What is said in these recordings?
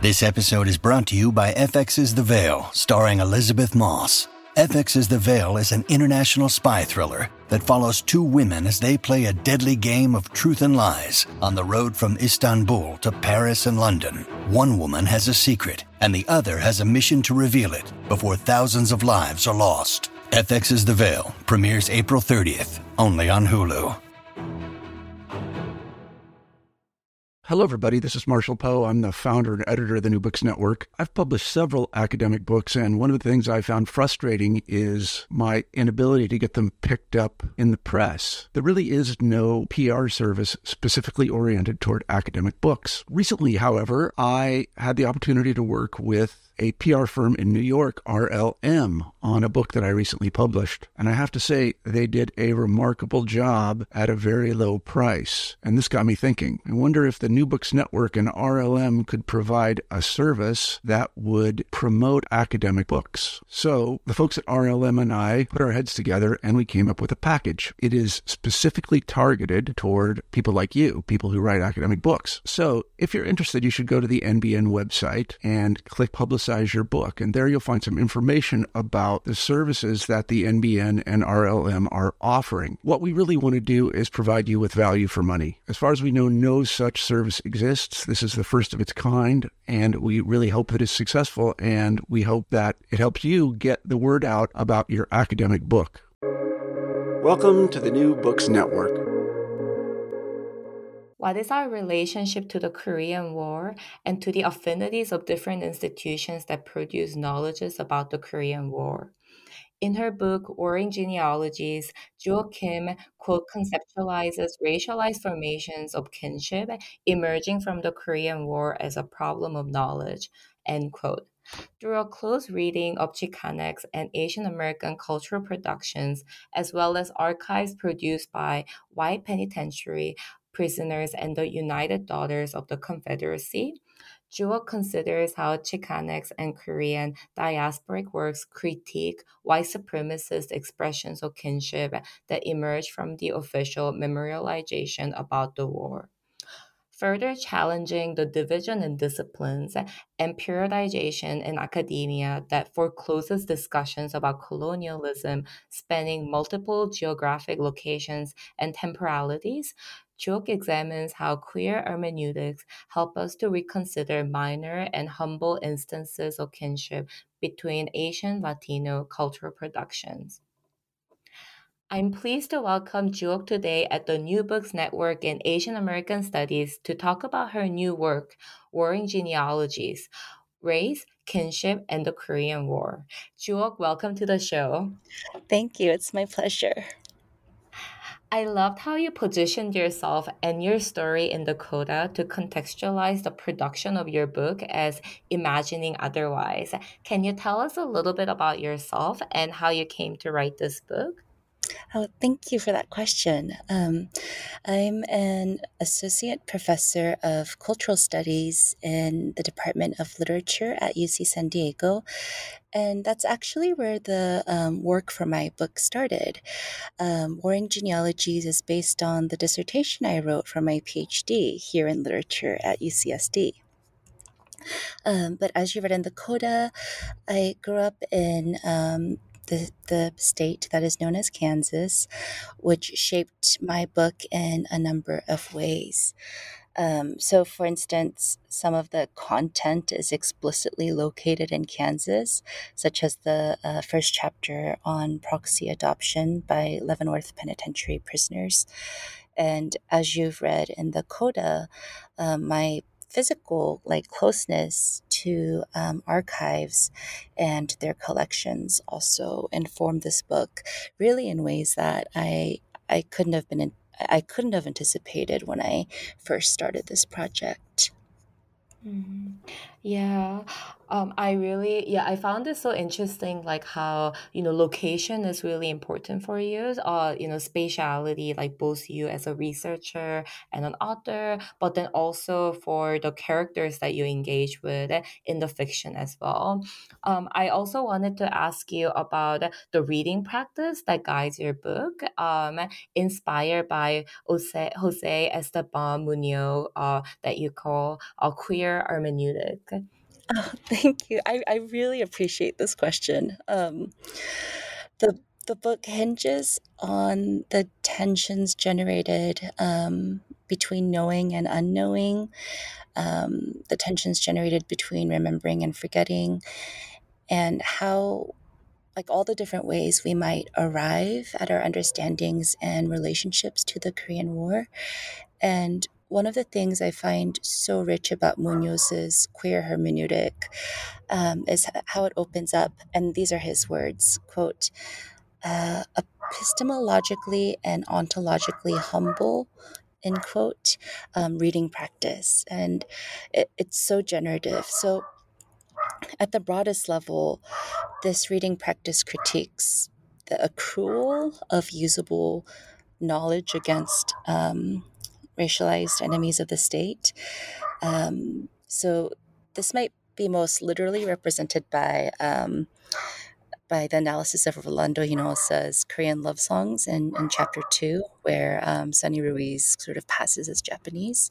This episode is brought to you by FX's The Veil, starring Elizabeth Moss. FX's The Veil is an international spy thriller that follows two women as they play a deadly game of truth and lies on the road from Istanbul to Paris and London. One woman has a secret, and the other has a mission to reveal it before thousands of lives are lost. FX's The Veil premieres April 30th, only on Hulu. Hello, everybody. This is Marshall Poe. I'm the founder and editor of the New Books Network. I've published several academic books, and one of the things I found frustrating is my inability to get them picked up in the press. There really is no PR service specifically oriented toward academic books. Recently, however, I had the opportunity to work with a PR firm in New York, RLM, on a book that I recently published. And I have to say, they did a remarkable job at a very low price. And this got me thinking. I wonder if the New Books Network and RLM could provide a service that would promote academic books. So the folks at RLM and I put our heads together and we came up with a package. It is specifically targeted toward people like you, people who write academic books. So if you're interested, you should go to the NBN website and click Publicize Your Book. And there you'll find some information about the services that the NBN and RLM are offering. What we really want to do is provide you with value for money. As far as we know, no such service exists. This is the first of its kind, and we really hope it is successful, and we hope that it helps you get the word out about your academic book. Welcome to the New Books Network. What is our relationship to the Korean War and to the affinities of different institutions that produce knowledges about the Korean War? In her book, Warring Genealogies, Jo Kim, quote, conceptualizes racialized formations of kinship emerging from the Korean War as a problem of knowledge, end quote. Through a close reading of Chicanx and Asian American cultural productions, as well as archives produced by white penitentiary prisoners and the United Daughters of the Confederacy, Jewell considers how Chicanx and Korean diasporic works critique white supremacist expressions of kinship that emerge from the official memorialization about the war. Further challenging the division in disciplines and periodization in academia that forecloses discussions about colonialism spanning multiple geographic locations and temporalities, Chuk examines how queer hermeneutics help us to reconsider minor and humble instances of kinship between Asian Latino cultural productions. I'm pleased to welcome Juok today at the New Books Network in Asian American Studies to talk about her new work, Warring Genealogies, Race, Kinship, and the Korean War. Juok, welcome to the show. Thank you. It's my pleasure. I loved how you positioned yourself and your story in the coda to contextualize the production of your book as imagining otherwise. Can you tell us a little bit about yourself and how you came to write this book? Oh, thank you for that question. I'm an associate professor of cultural studies in the Department of Literature at UC San Diego. And that's actually where the work for my book started. Warring Genealogies is based on the dissertation I wrote for my PhD here in literature at UCSD. But as you read in the coda, I grew up in the state that is known as Kansas, which shaped my book in a number of ways. So, for instance, some of the content is explicitly located in Kansas, such as the first chapter on proxy adoption by Leavenworth Penitentiary prisoners. And as you've read in the coda, my physical closeness to archives and their collections also informed this book really in ways that I couldn't have anticipated when I first started this project. Yeah. I found this so interesting, like how, location is really important for you, spatiality, like both you as a researcher and an author, but then also for the characters that you engage with in the fiction as well. I also wanted to ask you about the reading practice that guides your book, inspired by Jose Esteban Munoz, that you call a queer hermeneutic. Oh, thank you. I really appreciate this question. The the book hinges on the tensions generated between knowing and unknowing, the tensions generated between remembering and forgetting, and how, like, all the different ways we might arrive at our understandings and relationships to the Korean War. And one of the things I find so rich about Munoz's queer hermeneutic is how it opens up, and these are his words, quote, epistemologically and ontologically humble, end quote, reading practice. And it's so generative. So at the broadest level, this reading practice critiques the accrual of usable knowledge against racialized enemies of the state. So this might be most literally represented by the analysis of Rolando Hinojosa's Korean love songs in chapter 2, where Sunny Ruiz sort of passes as Japanese.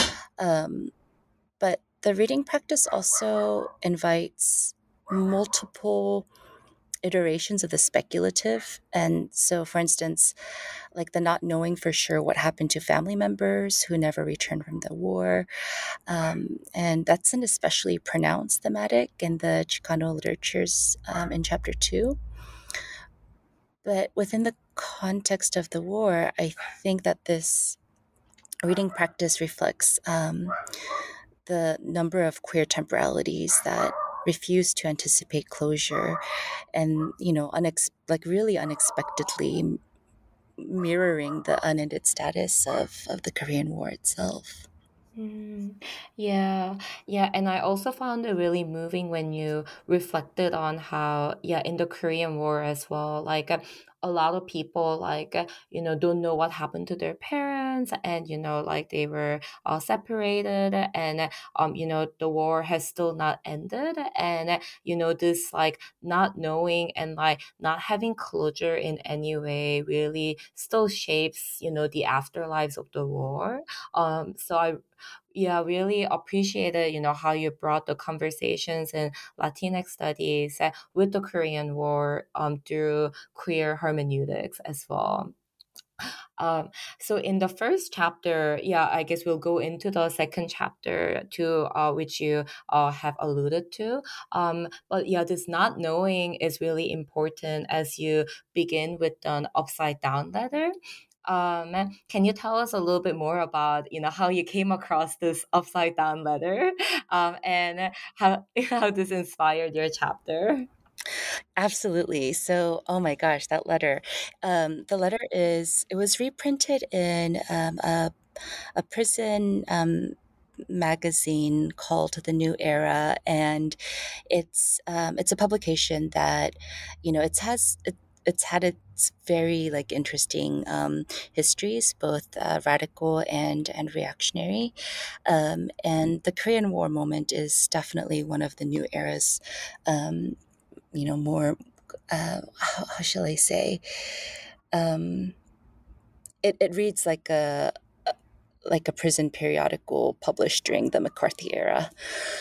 But the reading practice also invites multiple iterations of the speculative. And so, for instance, like the not knowing for sure what happened to family members who never returned from the war. And that's an especially pronounced thematic in the Chicano literatures in chapter 2. But within the context of the war, I think that this reading practice reflects the number of queer temporalities that refuse to anticipate closure, and really unexpectedly mirroring the unended status of the Korean War itself. Yeah, yeah, and I also found it really moving when you reflected on how, yeah, in the Korean War as well, like a lot of people, like, don't know what happened to their parents, and like they were all separated, and the war has still not ended, and this like not knowing and like not having closure in any way really still shapes the afterlives of the war. So I really appreciated, how you brought the conversations in Latinx studies with the Korean War through queer hermeneutics as well. Um, so in the first chapter, I guess we'll go into the second chapter too, which you have alluded to. But this not knowing is really important as you begin with an upside down letter. Can you tell us a little bit more about how you came across this upside down letter, and how this inspired your chapter? Absolutely. So, oh my gosh, that letter. The letter it was reprinted in a prison magazine called The New Era, and it's a publication that, it's had its very like interesting histories, both radical and reactionary, and the Korean War moment is definitely one of the New Era's more, how shall I say, um, it reads like a prison periodical published during the McCarthy era.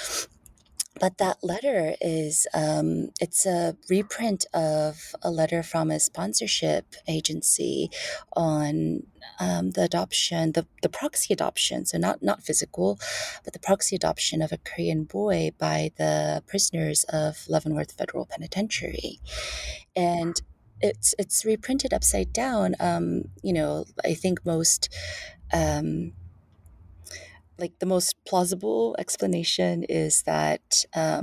But that letter is it's a reprint of a letter from a sponsorship agency on the adoption, the proxy adoption, so not physical, but the proxy adoption of a Korean boy by the prisoners of Leavenworth Federal Penitentiary. And it's reprinted upside down. I think most like the most plausible explanation is that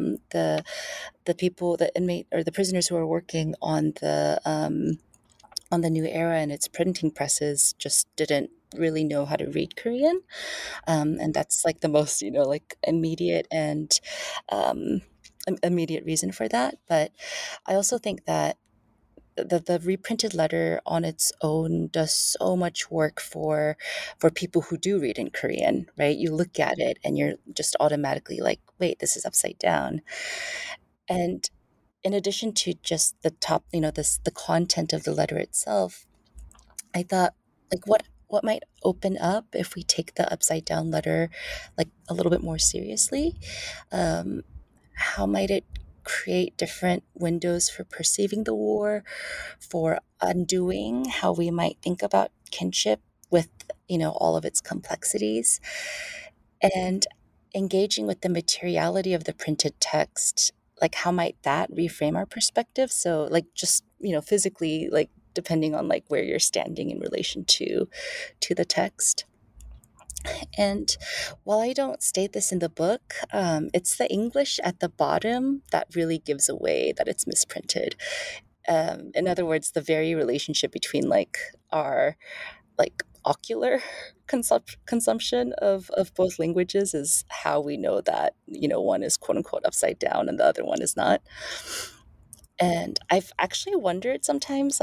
the inmate or the prisoners who are working on the New Era and its printing presses just didn't really know how to read Korean, and that's like the most like immediate and immediate reason for that. But I also think that the reprinted letter on its own does so much work for people who do read in Korean, right? You look at it and you're just automatically like, wait, this is upside down. And in addition to just the top, the content of the letter itself, I thought, like, what might open up if we take the upside down letter like a little bit more seriously? Um, how might it create different windows for perceiving the war, for undoing how we might think about kinship with, all of its complexities, and engaging with the materiality of the printed text, like how might that reframe our perspective? So like just, physically, like depending on like where you're standing in relation to the text. And while I don't state this in the book, it's the English at the bottom that really gives away that it's misprinted. In other words, the very relationship between like our like ocular consumption of both languages is how we know that, one is quote unquote upside down and the other one is not. And I've actually wondered sometimes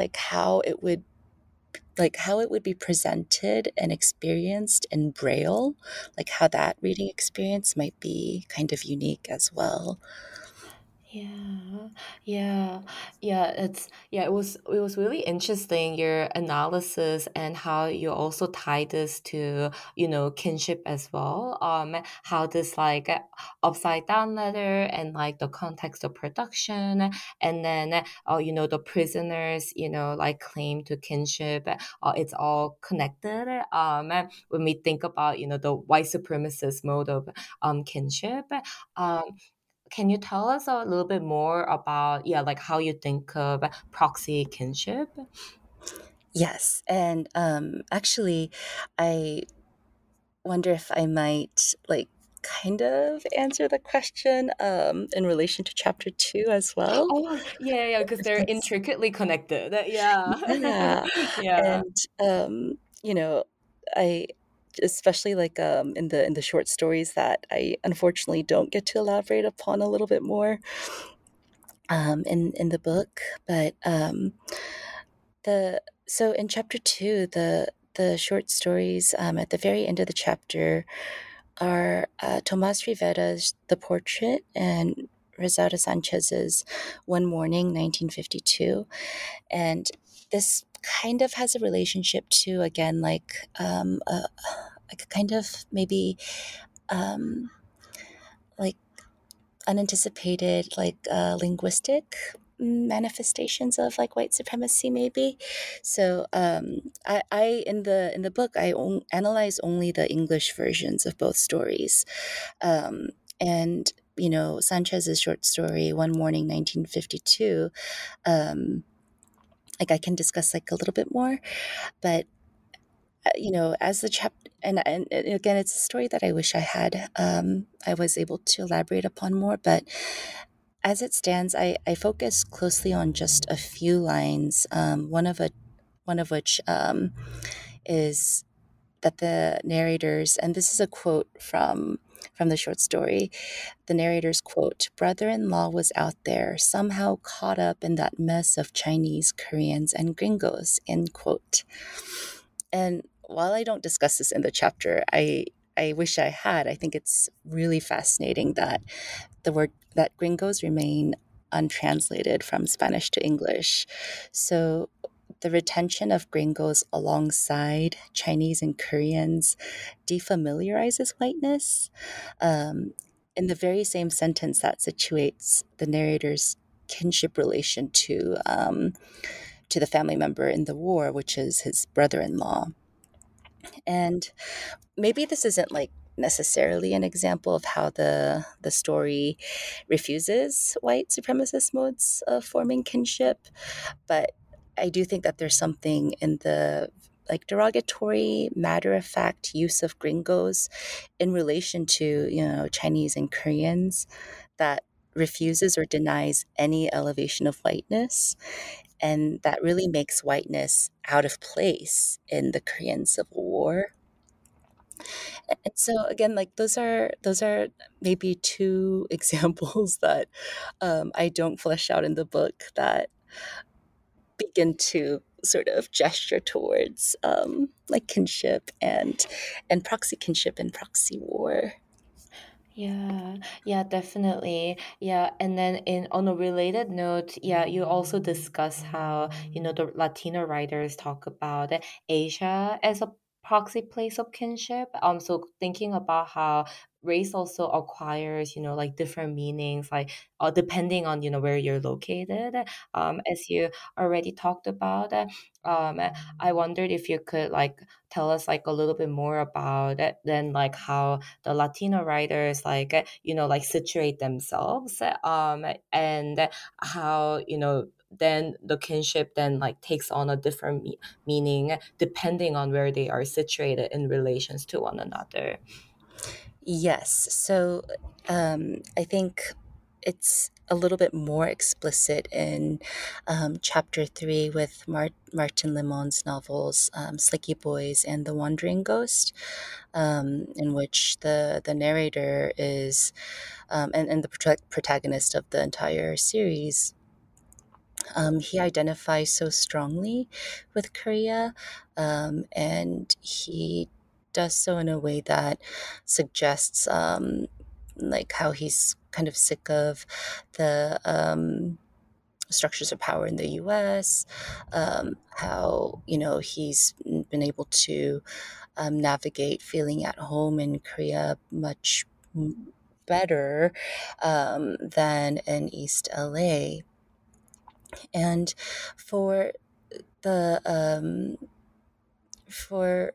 how it would be presented and experienced in Braille, like how that reading experience might be kind of unique as well. Yeah, yeah, yeah. It was really interesting your analysis and how you also tie this to kinship as well. How this like upside down letter and like the context of production, and then the prisoners like claim to kinship. It's all connected. When we think about the white supremacist mode of kinship. Um, can you tell us a little bit more about, like how you think of proxy kinship? Yes, and actually, I wonder if I might like kind of answer the question in relation to chapter 2 as well. Oh, yeah, because they're Because intricately connected. Yeah. yeah, Yeah. and I especially like in the short stories that I unfortunately don't get to elaborate upon a little bit more in the book, but the so in chapter 2, the short stories at the very end of the chapter are Tomas Rivera's The Portrait and Rosario Sanchez's One Morning, 1952. And this kind of has a relationship to, again, like a kind of maybe like unanticipated, like linguistic manifestations of like white supremacy maybe. So I in the book I analyze only the English versions of both stories, um, and Sanchez's short story One Morning 1952, like I can discuss like a little bit more, but as the chapter, and again, it's a story that I wish I was able to elaborate upon more, but as it stands, I focus closely on just a few lines, one of which is that the narrators, and this is a quote from the short story, the narrators quote, "Brother-in-law was out there, somehow caught up in that mess of Chinese, Koreans, and gringos," end quote. And while I don't discuss this in the chapter, I wish I had. I think it's really fascinating that the word that gringos remain untranslated from Spanish to English. So the retention of gringos alongside Chinese and Koreans defamiliarizes whiteness. In the very same sentence that situates the narrator's kinship relation to the family member in the war, which is his brother-in-law. And maybe this isn't like necessarily an example of how the story refuses white supremacist modes of forming kinship, but I do think that there's something in the like derogatory, matter-of-fact use of gringos in relation to Chinese and Koreans that refuses or denies any elevation of whiteness, and that really makes whiteness out of place in the Korean Civil War. And so again, like those are maybe two examples that I don't flesh out in the book that begin to sort of gesture towards like kinship and proxy kinship and proxy war. Yeah, yeah, definitely. Yeah, and then in on a related note, yeah, you also discuss how, the Latino writers talk about Asia as a proxy place of kinship. So thinking about how race also acquires, like different meanings, like depending on, where you're located. As you already talked about, um, I wondered if you could like tell us like a little bit more about it, then like how the Latino writers like like situate themselves, and how then the kinship then like takes on a different meaning depending on where they are situated in relations to one another. Yes. So I think it's a little bit more explicit in chapter 3 with Martin Lemon's novels, Slicky Boys and The Wandering Ghost, in which the narrator is, and the protagonist of the entire series, he identifies so strongly with Korea, and he does so in a way that suggests like how he's kind of sick of the structures of power in the US, how he's been able to navigate feeling at home in Korea much better than in East LA. And for the for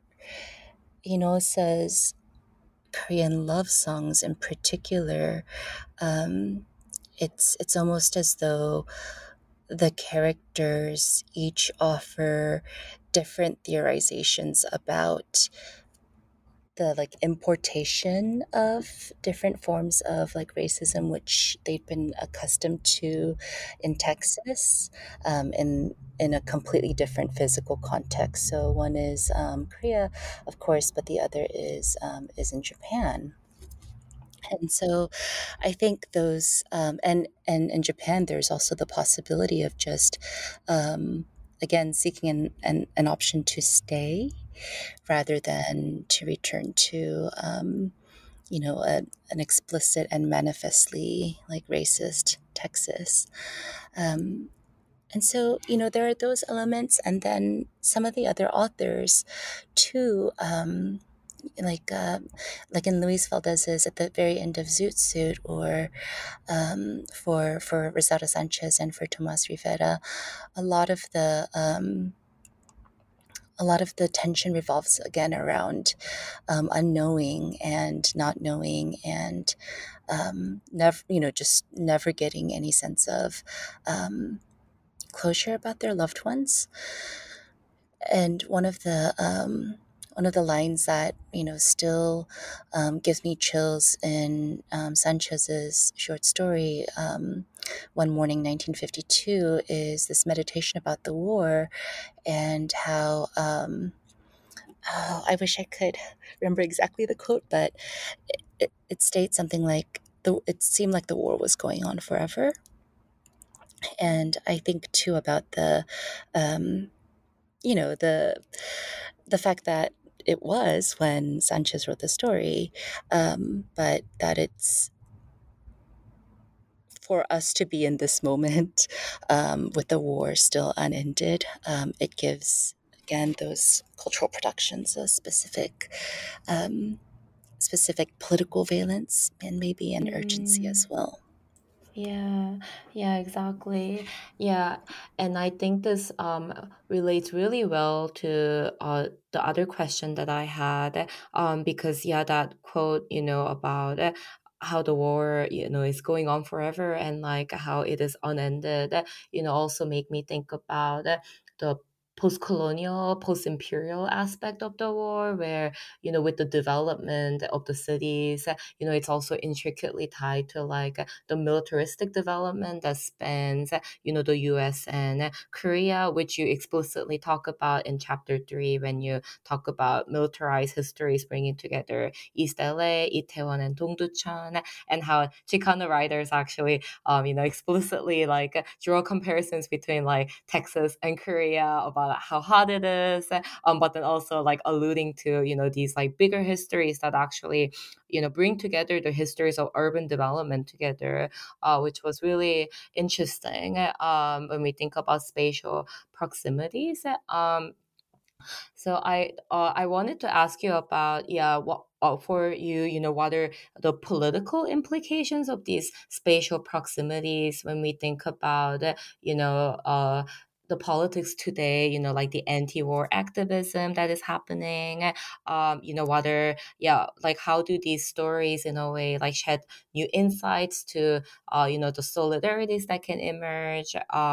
says Korean love songs in particular, um, it's almost as though the characters each offer different theorizations about the like importation of different forms of like racism which they've been accustomed to in Texas, in a completely different physical context. So one is Korea, of course, but the other is in Japan. And so I think those, and in Japan, there's also the possibility of just, again, seeking an option to stay rather than to return to, an explicit and manifestly like racist Texas. Um, and so, there are those elements, and then some of the other authors too. Like like in Luis Valdez's at the very end of Zoot Suit, or for Rosado Sanchez and for Tomas Rivera, a lot of the tension revolves again around unknowing and not knowing, and never just never getting any sense of closure about their loved ones. And one of the lines that still gives me chills in Sanchez's short story, "One Morning, 1952," is this meditation about the war and how. Oh, I wish I could remember exactly the quote, but it states something like, it seemed like the war was going on forever. And I think too about um, the fact that it was when Sanchez wrote the story, but that it's for us to be in this moment with the war still unended. It gives again those cultural productions a um, specific political valence and maybe an urgency as well. Yeah, yeah, exactly. Yeah, and I think this relates really well to the other question that I had, because yeah, that quote, about how the war, is going on forever and like how it is unended, also make me think about the post-colonial, post-imperial aspect of the war, where, with the development of the cities, it's also intricately tied to like the militaristic development that spans, the US and Korea, which you explicitly talk about in chapter 3 when you talk about militarized histories bringing together East LA, Itaewon, and Dongducheon, and how Chicano writers actually, explicitly like draw comparisons between like Texas and Korea about how hot it is, but then also like alluding to, these like bigger histories that actually, bring together the histories of urban development together, which was really interesting when we think about spatial proximities. So I wanted to ask you about, what, for you, what are the political implications of these spatial proximities when we think about, the politics today, like the anti-war activism that is happening, whether, like how do these stories in a way like shed new insights to, the solidarities that can emerge,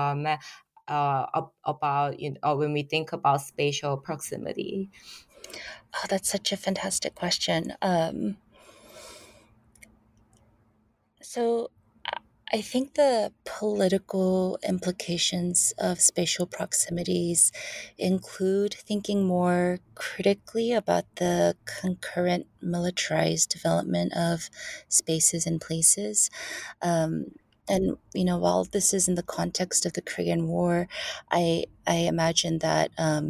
about, when we think about spatial proximity? Oh, that's such a fantastic question. So I think the political implications of spatial proximities include thinking more critically about the concurrent militarized development of spaces and places. And while this is in the context of the Korean War, I imagine that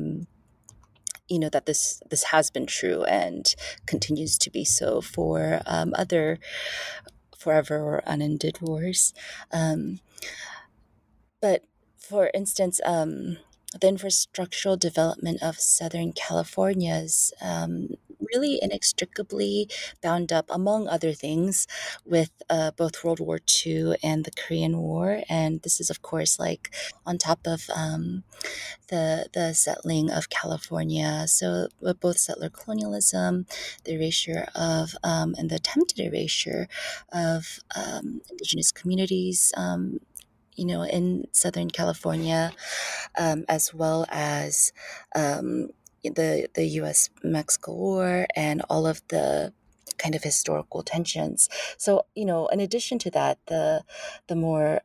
that this has been true and continues to be so for other forever or unended wars. Um, but for instance, the infrastructural development of Southern California is really inextricably bound up, among other things, with both World War II and the Korean War. And this is, of course, like on top of the settling of California. So with both settler colonialism, the erasure of and the attempted erasure of indigenous communities. In Southern California, as well as the U.S. Mexico War and all of the kind of historical tensions. So, in addition to that, the more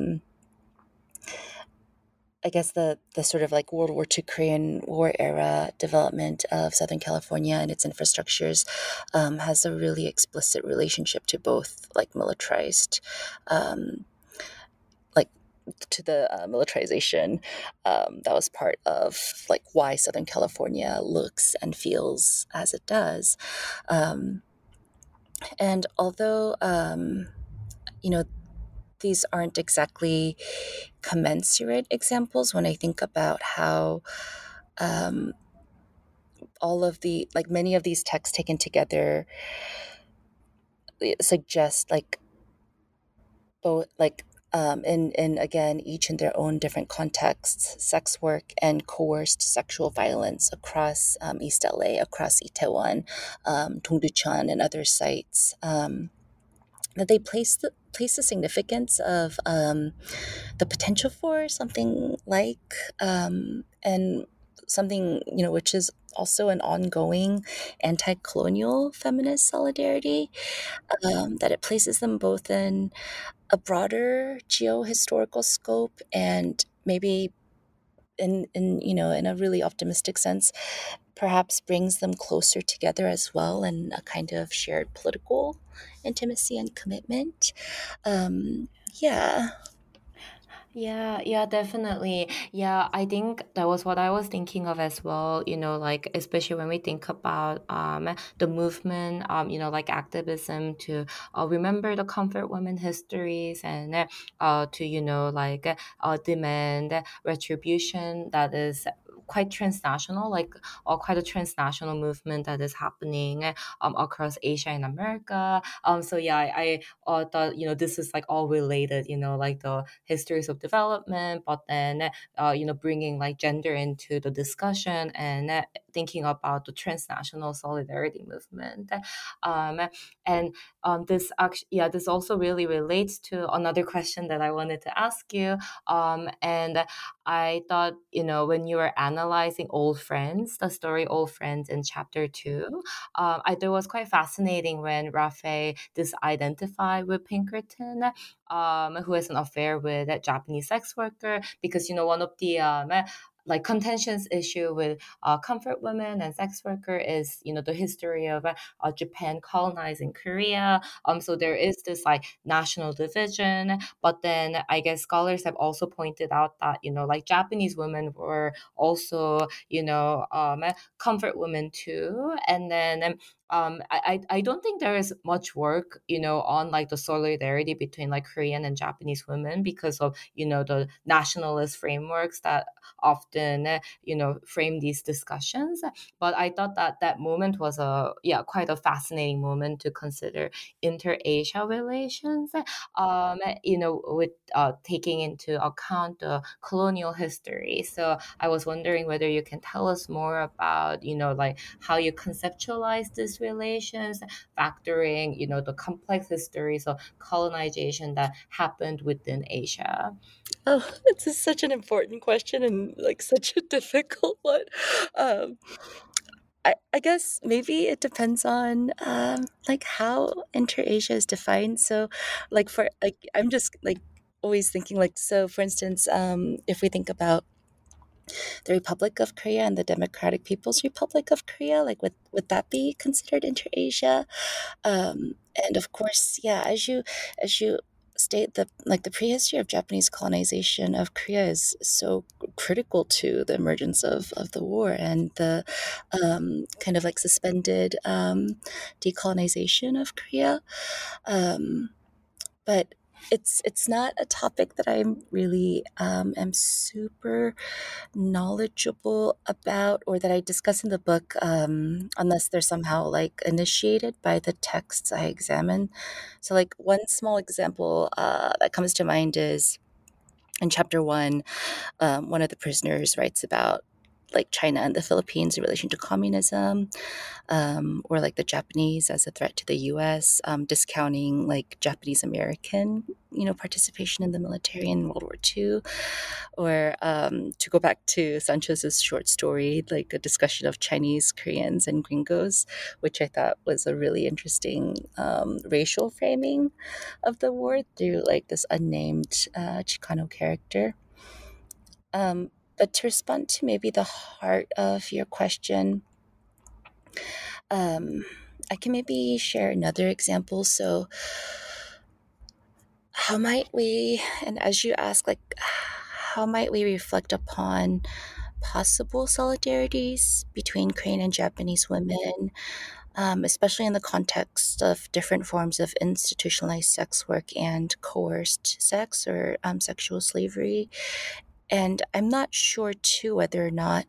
I guess the sort of like World War II Korean War era development of Southern California and its infrastructures has a really explicit relationship to both like militarized, like to the militarization that was part of like why Southern California looks and feels as it does. Um, and although, you know, these aren't exactly commensurate examples when I think about how um, all of the like many of these texts taken together suggest like both like in again each in their own different contexts, sex work and coerced sexual violence across East LA, across Itaewon, Dongducheon, and other sites. That they place the significance of the potential for something like and something which is also an ongoing anti-colonial feminist solidarity, that it places them both in a broader geohistorical scope and maybe in a really optimistic sense perhaps brings them closer together as well in a kind of shared political intimacy and commitment. Yeah. Yeah, definitely. Yeah, I think that was what I was thinking of as well, like especially when we think about the movement, like activism to remember the comfort women histories and to, like demand retribution that is quite transnational, like quite a transnational movement that is happening across Asia and America. So yeah, I thought, this is like all related, like the histories of development, but then, bringing like gender into the discussion and thinking about the transnational solidarity movement. And this also really relates to another question that I wanted to ask you. And I thought, when you were analyzing Old Friends, the story Old Friends in chapter 2, I thought it was quite fascinating when Raphael disidentified with Pinkerton, who has an affair with a Japanese sex worker, because, one of the like contentious issue with comfort women and sex worker is, the history of Japan colonizing Korea. So there is this like national division, but then I guess scholars have also pointed out that, like Japanese women were also, comfort women too. And then I don't think there is much work, on like the solidarity between like Korean and Japanese women because of, the nationalist frameworks that often, frame these discussions. But I thought that that moment was quite a fascinating moment to consider inter-Asia relations, with taking into account the colonial history. So I was wondering whether you can tell us more about, like how you conceptualize these relations, factoring, the complex histories of colonization that happened within Asia. Oh, this is such an important question and like such a difficult one. Um, I guess maybe it depends on like how inter-Asia is defined. So like for like I'm just like always thinking like, so for instance, if we think about the Republic of Korea and the Democratic People's Republic of Korea, like would that be considered inter-Asia? And of course, yeah, as you state, the prehistory of Japanese colonization of Korea is so critical to the emergence of the war and the kind of like suspended decolonization of Korea. But it's not a topic that I'm really am super knowledgeable about or that I discuss in the book, unless they're somehow like initiated by the texts I examine. So like one small example that comes to mind is in chapter 1, one of the prisoners writes about like China and the Philippines in relation to communism, or like the Japanese as a threat to the U.S., discounting like Japanese American, participation in the military in World War II, or to go back to Sanchez's short story, like a discussion of Chinese, Koreans, and gringos, which I thought was a really interesting racial framing of the war through like this unnamed Chicano character. But to respond to maybe the heart of your question, I can maybe share another example. So, how might we, and as you ask, like, how might we reflect upon possible solidarities between Korean and Japanese women, especially in the context of different forms of institutionalized sex work and coerced sex or sexual slavery? And I'm not sure, too, whether or not,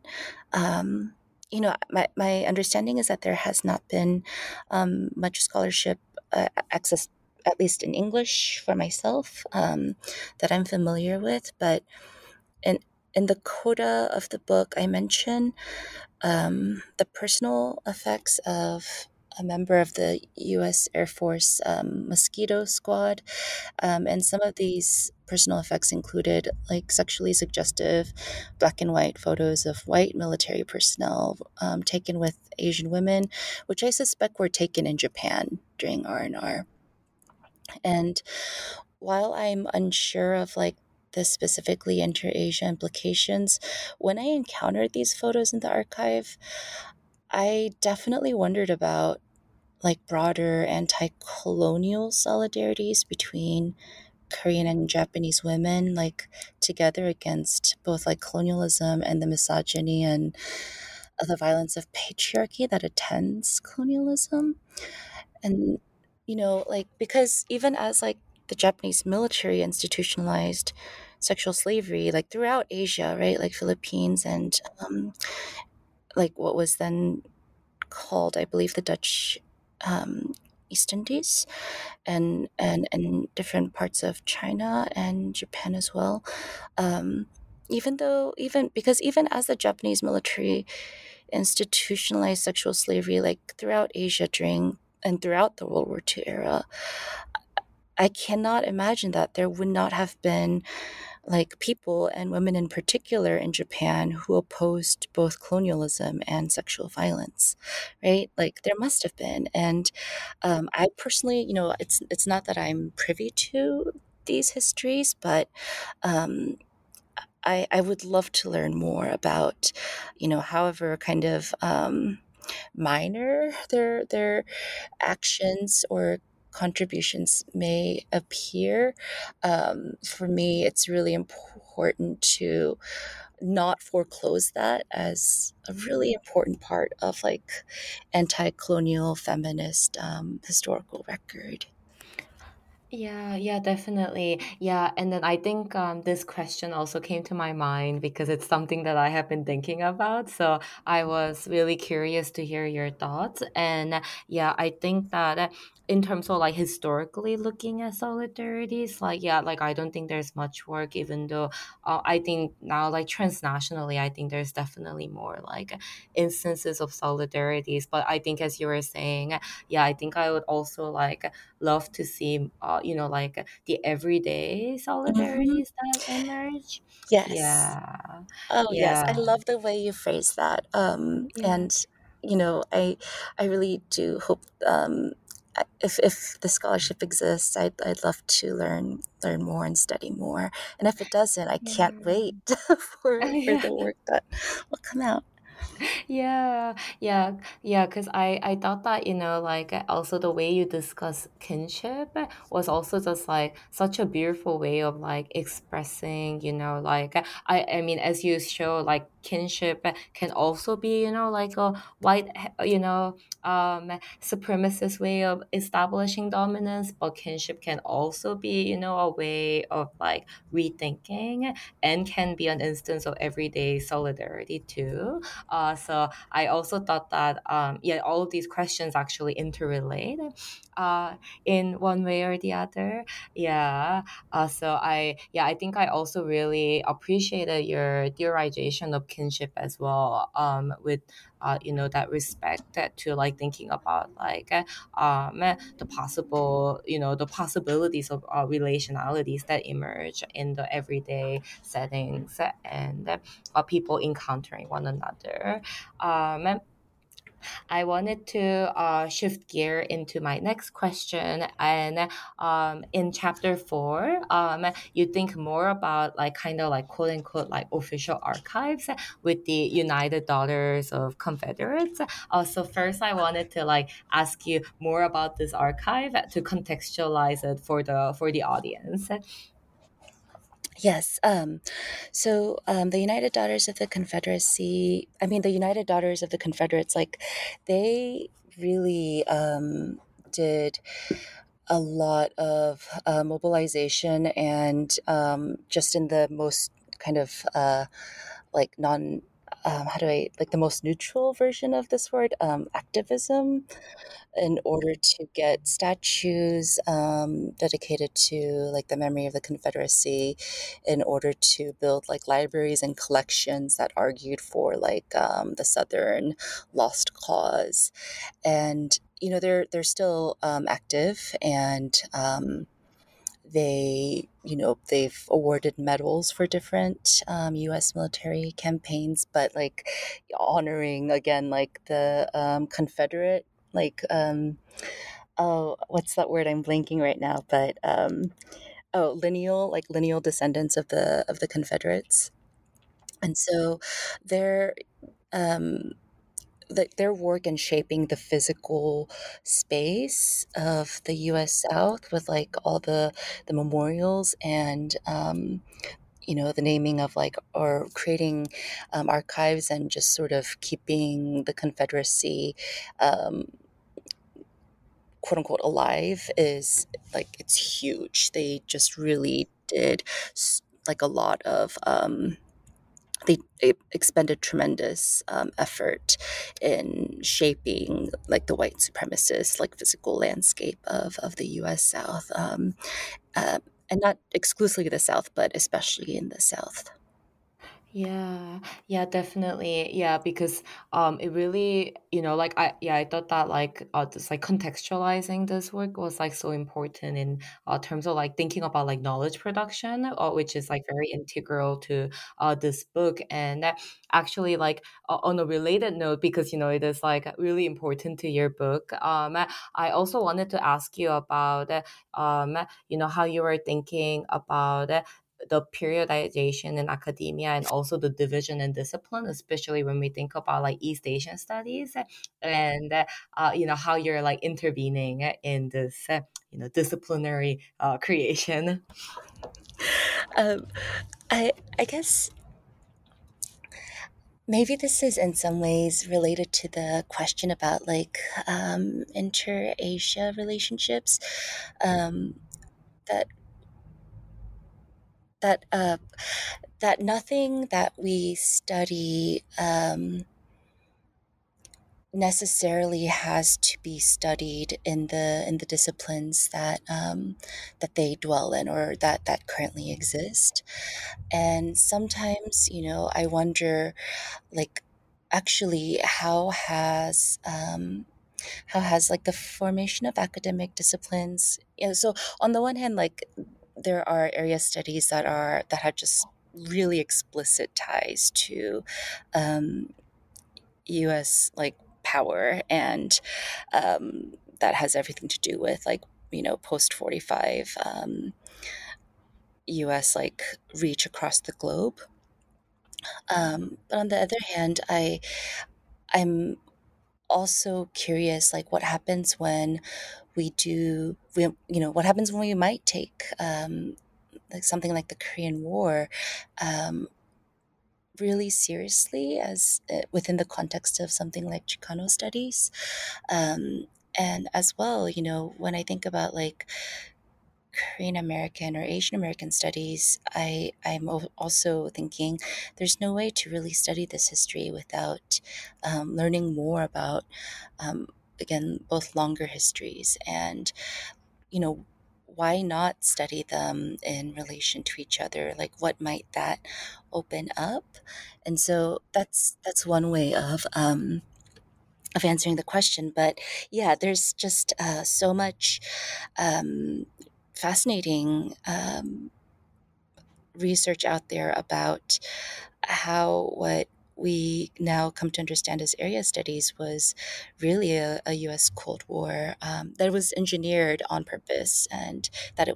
my understanding is that there has not been much scholarship access, at least in English for myself, that I'm familiar with. But in, in the coda of the book, I mention the personal effects of a member of the U.S. Air Force Mosquito Squad. And some of these personal effects included like sexually suggestive black and white photos of white military personnel taken with Asian women, which I suspect were taken in Japan during R&R. And while I'm unsure of like the specifically inter-Asia implications, when I encountered these photos in the archive, I definitely wondered about like broader anti-colonial solidarities between Korean and Japanese women, like together against both like colonialism and the misogyny and the violence of patriarchy that attends colonialism. And, like, because even as like the Japanese military institutionalized sexual slavery, like throughout Asia, right, like Philippines and like what was then called, I believe, the Dutch East Indies, and different parts of China and Japan as well. Even because even as the Japanese military institutionalized sexual slavery like throughout Asia during and throughout the World War II era, I cannot imagine that there would not have been like people and women in particular in Japan who opposed both colonialism and sexual violence, right? Like there must have been. And I personally, it's not that I'm privy to these histories, but um, I would love to learn more about, however kind of minor their actions or contributions may appear. For me, it's really important to not foreclose that as a really important part of like anti-colonial feminist historical record. Yeah, yeah, definitely. Yeah, and then I think this question also came to my mind because it's something that I have been thinking about. So I was really curious to hear your thoughts. And yeah, I think that in terms of like historically looking at solidarities, like yeah, like I don't think there's much work, even though I think now like transnationally, I think there's definitely more like instances of solidarities. But I think as you were saying, yeah, I think I would also like love to see like the everyday Mhm. solidarities that emerge. Yes. Yeah, Oh, yes. I yeah, love the way you phrase that. yeah, And I really do hope if the scholarship exists, I'd love to learn more and study more. And if it doesn't, I can't wait for yeah. the work that will come out. Yeah, yeah, yeah. Because I thought that like also the way you discuss kinship was also just like such a beautiful way of like expressing like I mean as you show like kinship can also be like a white supremacist way of establishing dominance, but kinship can also be a way of like rethinking and can be an instance of everyday solidarity too. So I also thought that yeah, all of these questions actually interrelate in one way or the other. Yeah. So I think I also really appreciated your theorization of kinship as well. With that respect to like thinking about like the possible the possibilities of relationalities that emerge in the everyday settings and people encountering one another. Um, I wanted to shift gear into my next question. And in chapter 4, you think more about like kind of like quote unquote like official archives with the United Daughters of Confederates. So first, I wanted to like ask you more about this archive to contextualize it for the audience. Yes. The United Daughters of the Confederacy, I mean, the United Daughters of the Confederates, like, they really did a lot of mobilization and just in the most kind of like non how do I like the most neutral version of this word activism in order to get statues dedicated to like the memory of the Confederacy, in order to build like libraries and collections that argued for like the Southern lost cause. And they're still active, and they've awarded medals for different U.S. military campaigns, but like honoring again like the Confederate like oh, what's that word? I'm blanking right now, but lineal descendants of the Confederates. And so their um their work in shaping the physical space of the U.S. South with like all the memorials and the naming of like or creating archives and just sort of keeping the Confederacy um, quote unquote alive is like it's huge. They just really did like a lot of they expended tremendous effort in shaping like the white supremacist like physical landscape of the U.S. South, uh, and not exclusively the South, but especially in the South. Yeah, yeah, definitely. Yeah, because it really, like I thought that like just like contextualizing this work was like so important in terms of like thinking about like knowledge production, which is like very integral to this book. And actually like on a related note, because it is like really important to your book, I also wanted to ask you about how you were thinking about the periodization in academia and also the division in discipline, especially when we think about like East Asian studies and how you're like intervening in this disciplinary creation. Um, I guess maybe this is in some ways related to the question about like inter-Asia relationships. Um, that that that nothing that we study necessarily has to be studied in the disciplines that they dwell in or that currently exist. And sometimes, I wonder, like, actually, how has like the formation of academic disciplines? So on the one hand, like there are area studies that have just really explicit ties to um, U.S. like power, and that has everything to do with like post 45 U.S. like reach across the globe. But on the other hand, I'm also curious like what happens when what happens when we might take like something like the Korean War um, really seriously as within the context of something like Chicano studies. Um, and as well, when I think about like Korean American or Asian American studies, I'm also thinking there's no way to really study this history without learning more about, um, again, both longer histories and, you know, why not study them in relation to each other? Like, what might that open up? And so that's one way of answering the question. But yeah, there's just so much um, fascinating research out there about how what we now come to understand as area studies was really a U.S. Cold War that was engineered on purpose, and that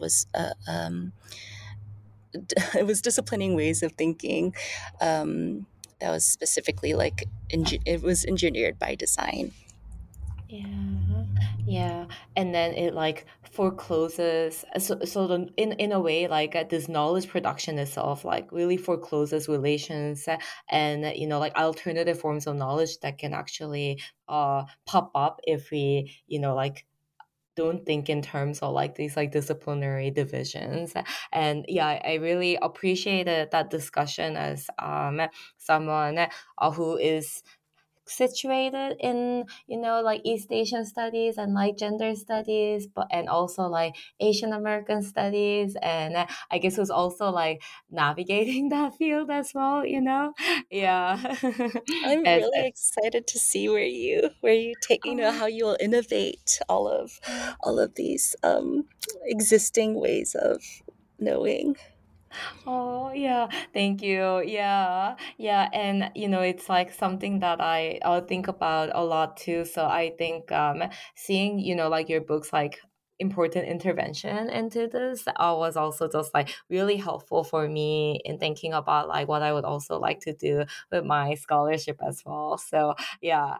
it was disciplining ways of thinking that was specifically like it was engineered by design. Yeah, yeah, and then it like forecloses. So in a way, like this knowledge production itself, like really forecloses relations and like alternative forms of knowledge that can actually pop up if we like don't think in terms of like these like disciplinary divisions. And yeah, I really appreciated that discussion as someone who is situated in like East Asian studies and like gender studies, but and also like Asian American studies, and I guess who's also like navigating that field as well, yeah. I'm and really excited to see where you take oh, how you will innovate all of these existing ways of knowing. oh yeah, thank you. Yeah, yeah, and it's like something that I'll think about a lot too. So I think seeing like your books like important intervention into this was also just like really helpful for me in thinking about like what I would also like to do with my scholarship as well. So yeah,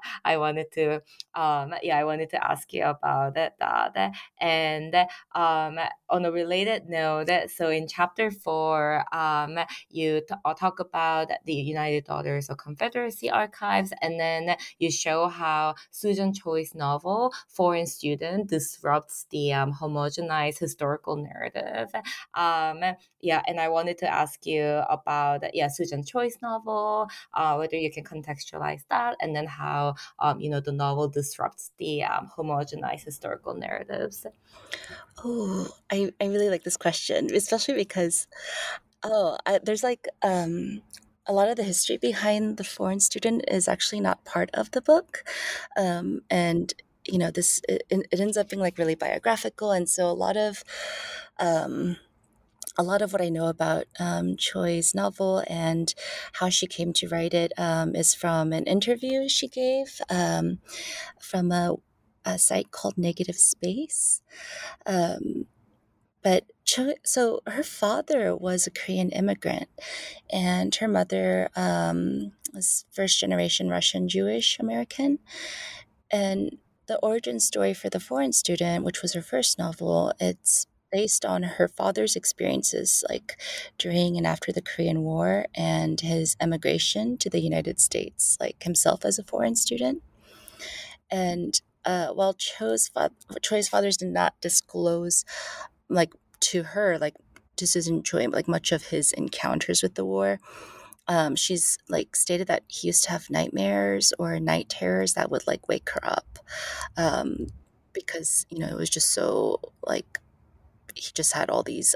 I wanted to ask you about that. And on a related note, so in chapter 4, you talk about the United Daughters of Confederacy archives, and then you show how Susan Choi's novel Foreign Student disrupts the homogenized historical narrative. Um, yeah, and I wanted to ask you about Susan Choi's novel, whether you can contextualize that, and then how the novel disrupts the homogenized historical narratives. Oh, I really like this question, especially because there's like a lot of the history behind the foreign student is actually not part of the book, and this it ends up being like really biographical, and so um, a lot of what I know about Choi's novel and how she came to write it is from an interview she gave from a site called Negative Space. Um, but so her father was a Korean immigrant, and her mother was first generation Russian Jewish American. And the origin story for The Foreign Student, which was her first novel, it's based on her father's experiences, like during and after the Korean War and his emigration to the United States, like himself as a foreign student. And while Choi's fathers did not disclose, like to her, like to Susan Choi, like much of his encounters with the war, she's like stated that he used to have nightmares or night terrors that would like wake her up, um, because it was just so like he just had all these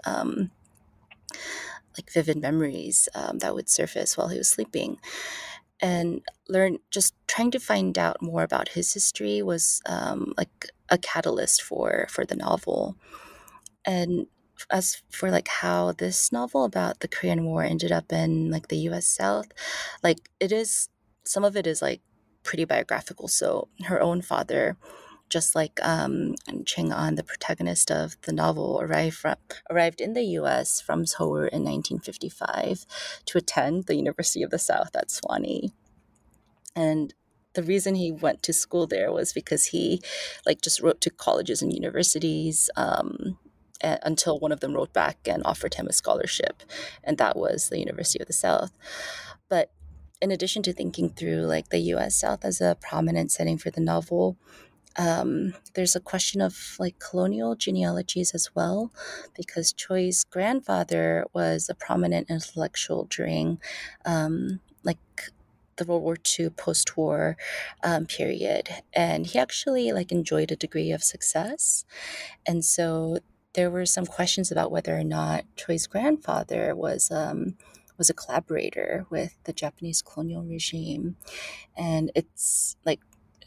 like vivid memories that would surface while he was sleeping. And learn just trying to find out more about his history was like a catalyst for the novel. And as for like how this novel about the Korean War ended up in like the US South, like it is some of it is like pretty biographical. So her own father, just like Chang An, the protagonist of the novel, arrived in the U.S. from Seoul in 1955 to attend the University of the South at Swanee. And the reason he went to school there was because he like just wrote to colleges and universities until one of them wrote back and offered him a scholarship, and that was the University of the South. But in addition to thinking through like the U.S. South as a prominent setting for the novel, there's a question of like colonial genealogies as well, because Choi's grandfather was a prominent intellectual during like the World War II post-war period, and he actually like enjoyed a degree of success. And so there were some questions about whether or not Choi's grandfather was a collaborator with the Japanese colonial regime. And it's like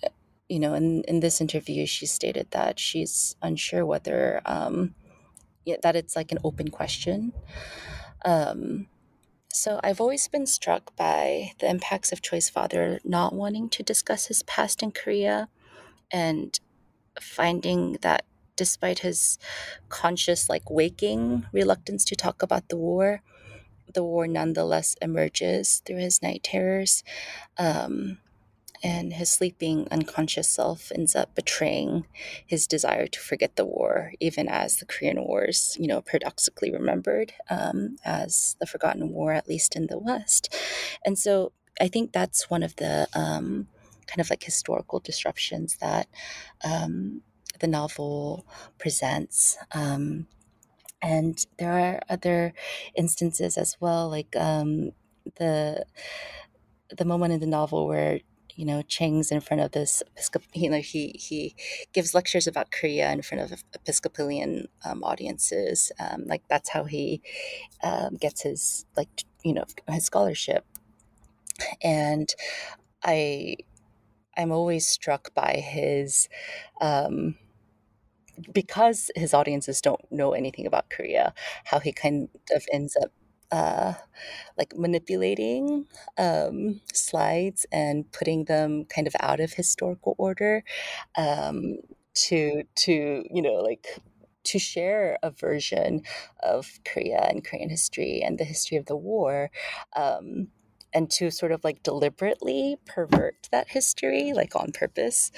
in this interview, she stated that she's unsure whether yeah, that it's like an open question. Um, so I've always been struck by the impacts of Choi's father not wanting to discuss his past in Korea, and finding that despite his conscious, like waking reluctance to talk about the war nonetheless emerges through his night terrors. Um, and his sleeping unconscious self ends up betraying his desire to forget the war, even as the Korean War is, paradoxically remembered as the forgotten war, at least in the West. And so I think that's one of the kind of like historical disruptions that the novel presents. And there are other instances as well, like the the moment in the novel where Chang's in front of this he gives lectures about Korea in front of Episcopalian audiences. Like that's how he gets his his scholarship. And I I'm always struck by his um, because his audiences don't know anything about Korea, how he kind of ends up uh, like manipulating slides and putting them kind of out of historical order um, to like to share a version of Korea and Korean history and the history of the war. And to sort of like deliberately pervert that history, like on purpose,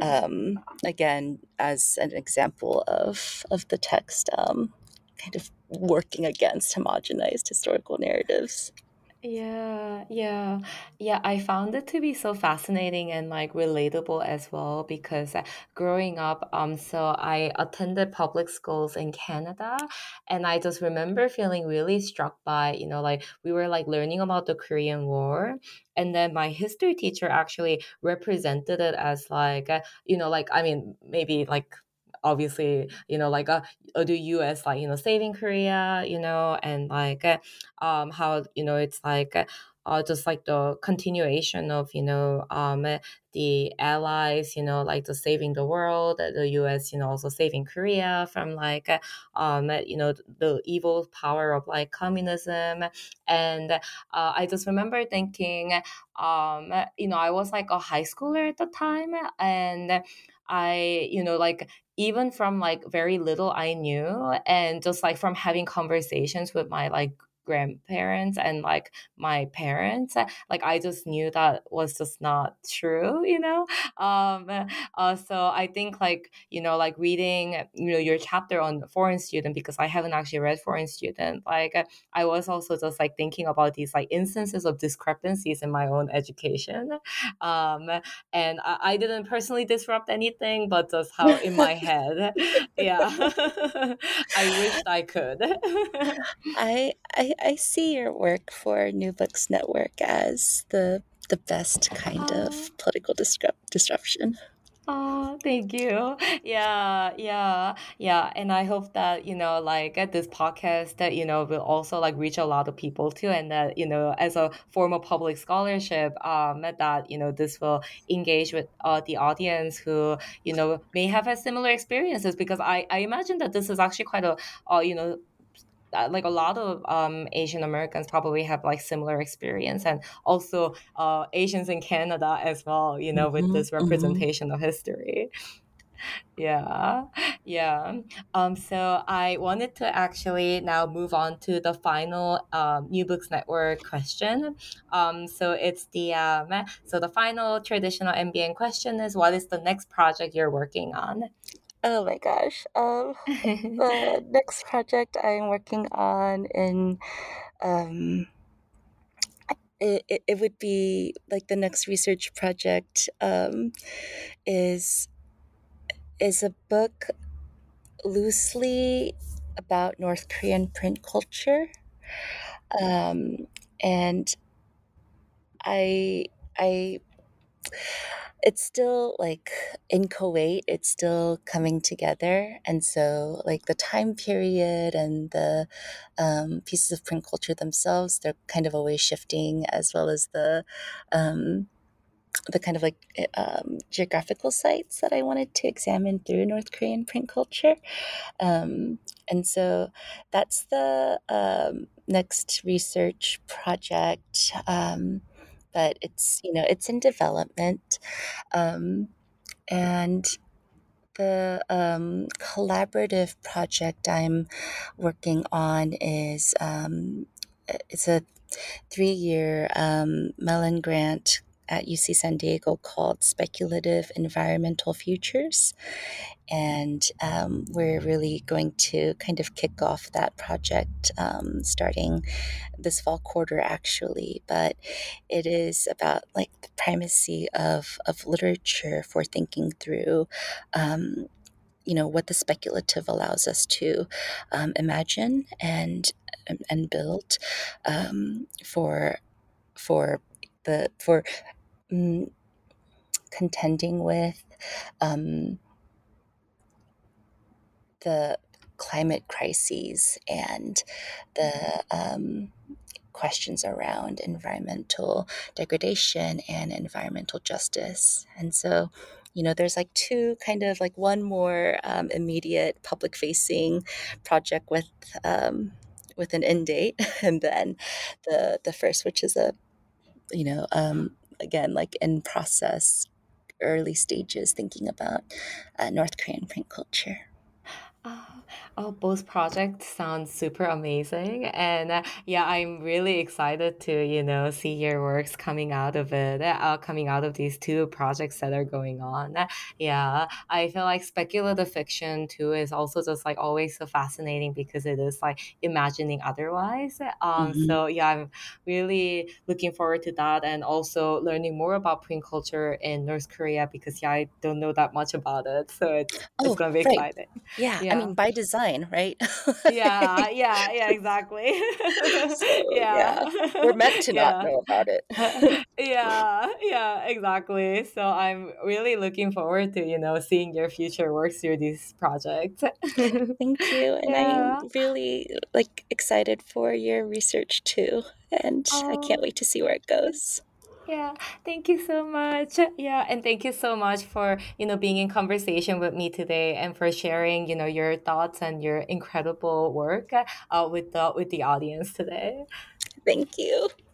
again, as an example of the text kind of working against homogenized historical narratives. Yeah, yeah, yeah. I found it to be so fascinating and like relatable as well because growing up, so I attended public schools in Canada, and I just remember feeling really struck by, like we were like learning about the Korean War, and then my history teacher actually represented it as like, like I mean, maybe like obviously, like the US, like, saving Korea, and like how, it's like just like the continuation of, the allies, like the saving the world, the US, also saving Korea from like, the evil power of like communism. And I just remember thinking, I was like a high schooler at the time, and I, like even from like very little I knew, and just like from having conversations with my like grandparents and like my parents, like I just knew that was just not true, so I think like, like reading, your chapter on foreign student, because I haven't actually read foreign student, like I was also just like thinking about these like instances of discrepancies in my own education, um and I didn't personally disrupt anything, but just how in my head, yeah, I wished I could. I see your work for New Books Network as the best kind Oh, of political disruption. oh, thank you. Yeah, yeah, yeah. And I hope that, like at this podcast that, will also like reach a lot of people too. And that, as a form of public scholarship, that, this will engage with the audience who, may have had similar experiences, because I imagine that this is actually quite a, like a lot of Asian Americans probably have like similar experience, and also Asians in Canada as well, with Hmm. this Hmm. representation of history. Yeah, yeah. So I wanted to actually now move on to the final New Books Network question. So it's the final traditional MBN question is, what is the next project you're working on? Oh my gosh. The next project I'm working on um it would be like the next research project is is a book loosely about North Korean print culture. Um, and I I it's still like in Kuwait, it's still coming together. And so like the time period and the pieces of print culture themselves, they're kind of always shifting, as well as um, the kind of like geographical sites that I wanted to examine through North Korean print culture. Um, and so that's the next research project. But it's it's in development, um, and the collaborative project I'm working on is it's a 3-year Mellon grant at UC San Diego called Speculative Environmental Futures. And we're really going to kind of kick off that project starting this fall quarter, actually. But it is about like the primacy of literature for thinking through. What the speculative allows us to imagine and build for for mm, contending with um, the climate crises and the questions around environmental degradation and environmental justice. And so, there's like two kind of like one more immediate public facing project with an end date, and then the first, which is a again like in process, early stages, thinking about North Korean print culture. Oh, oh, both projects sound super amazing. And yeah, I'm really excited to, see your works coming out of it, coming out of these two projects that are going on. Yeah, I feel like speculative fiction too is also just like always so fascinating, because it is like imagining otherwise. Hmm. So yeah, I'm really looking forward to that, and also learning more about print culture in North Korea, because yeah, I don't know that much about it. So it's Oh, gonna be right. exciting. Yeah, I mean, by design, right? Yeah, exactly. So yeah, Yeah. we're meant to not Yeah. know about it. Yeah, exactly. So I'm really looking forward to, seeing your future work through this project. Thank you, and I'm Yeah. really excited for your research too, and I can't Oh, wait to see where it goes. yeah. Thank you so much. Yeah, and thank you so much for, being in conversation with me today and for sharing, your thoughts and your incredible work with the audience today. Thank you.